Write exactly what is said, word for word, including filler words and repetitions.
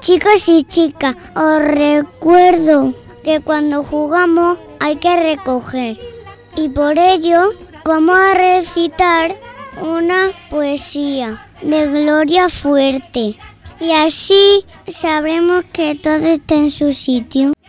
Chicos y chicas, os recuerdo que cuando jugamos hay que recoger y por ello vamos a recitar una poesía de Gloria Fuerte y así sabremos que todo está en su sitio.